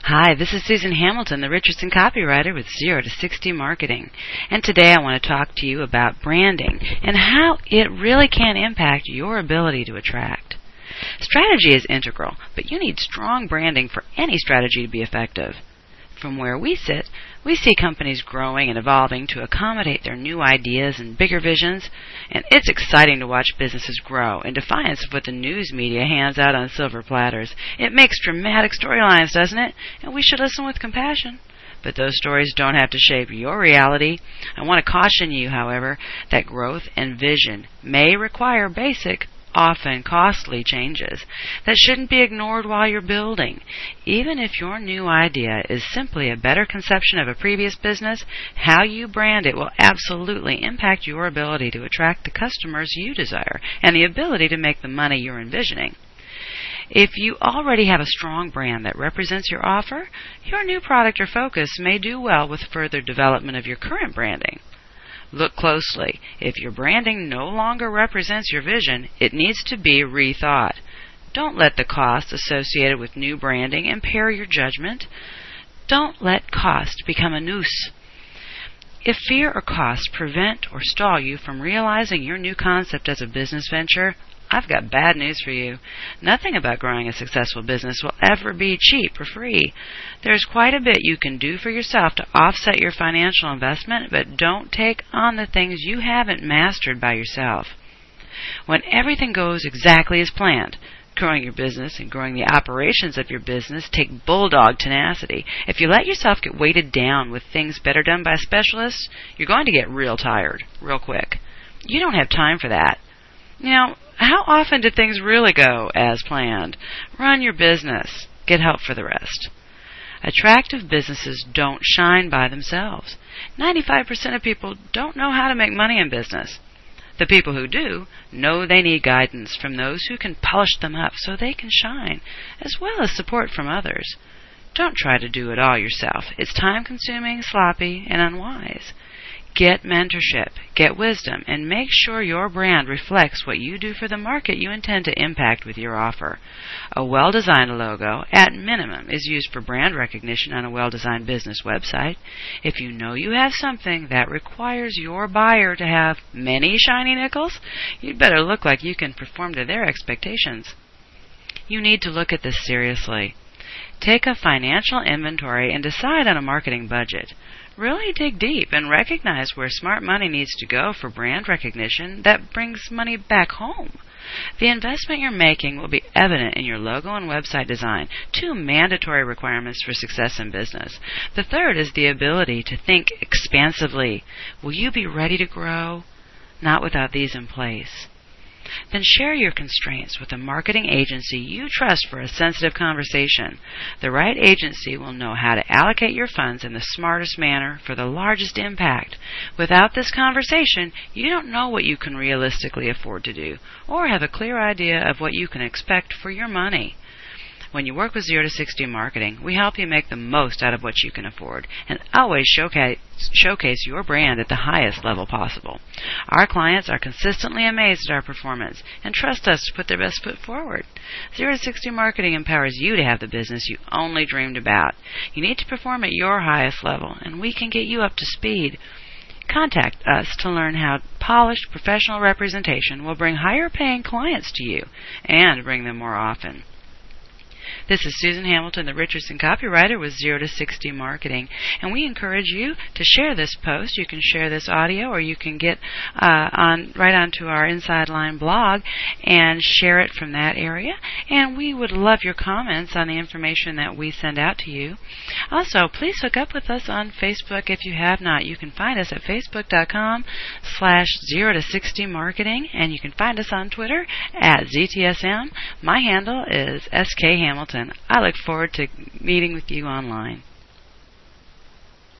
Hi, this is Susan Hamilton, the Richardson copywriter with 0 to 60 Marketing. And today I want to talk to you about branding and how it really can impact your ability to attract. Strategy is integral, but you need strong branding for any strategy to be effective. From where we sit, we see companies growing and evolving to accommodate their new ideas and bigger visions, and it's exciting to watch businesses grow in defiance of what the news media hands out on silver platters. It makes dramatic storylines, doesn't it? And we should listen with compassion. But those stories don't have to shape your reality. I want to caution you, however, that growth and vision may require basic, often costly changes that shouldn't be ignored while you're building. Even if your new idea is simply a better conception of a previous business, how you brand it will absolutely impact your ability to attract the customers you desire and the ability to make the money you're envisioning. If you already have a strong brand that represents your offer, your new product or focus may do well with further development of your current branding. Look closely. If your branding no longer represents your vision, it needs to be rethought. Don't let the cost associated with new branding impair your judgment. Don't let cost become a noose. If fear or cost prevent or stall you from realizing your new concept as a business venture, I've got bad news for you. Nothing about growing a successful business will ever be cheap or free. There's quite a bit you can do for yourself to offset your financial investment, but don't take on the things you haven't mastered by yourself. When everything goes exactly as planned, growing your business and growing the operations of your business take bulldog tenacity. If you let yourself get weighted down with things better done by specialists, you're going to get real tired, real quick. You don't have time for that. How often do things really go as planned? Run your business. Get help for the rest. Attractive businesses don't shine by themselves. 95% of people don't know how to make money in business. The people who do know they need guidance from those who can polish them up so they can shine, as well as support from others. Don't try to do it all yourself. It's time-consuming, sloppy, and unwise. Get mentorship, get wisdom, and make sure your brand reflects what you do for the market you intend to impact with your offer. A well-designed logo, at minimum, is used for brand recognition on a well-designed business website. If you know you have something that requires your buyer to have many shiny nickels, you'd better look like you can perform to their expectations. You need to look at this seriously. Take a financial inventory and decide on a marketing budget. Really dig deep and recognize where smart money needs to go for brand recognition that brings money back home. The investment you're making will be evident in your logo and website design, 2 mandatory requirements for success in business. The third is the ability to think expansively. Will you be ready to grow? Not without these in place. Then share your constraints with a marketing agency you trust for a sensitive conversation. The right agency will know how to allocate your funds in the smartest manner for the largest impact. Without this conversation, you don't know what you can realistically afford to do, or have a clear idea of what you can expect for your money. When you work with 0 to 60 Marketing, we help you make the most out of what you can afford and always showcase your brand at the highest level possible. Our clients are consistently amazed at our performance and trust us to put their best foot forward. 0 to 60 Marketing empowers you to have the business you only dreamed about. You need to perform at your highest level, and we can get you up to speed. Contact us to learn how polished professional representation will bring higher paying clients to you and bring them more often. This is Susan Hamilton, the Richardson copywriter with 0 to 60 Marketing, and we encourage you to share this post. You can share this audio, or you can get right onto our Inside Line blog and share it from that area. And we would love your comments on the information that we send out to you. Also, please hook up with us on Facebook if you have not. You can find us at facebook.com/0 to 60 Marketing, and you can find us on Twitter at ZTSM. My handle is SK Hamilton. I look forward to meeting with you online.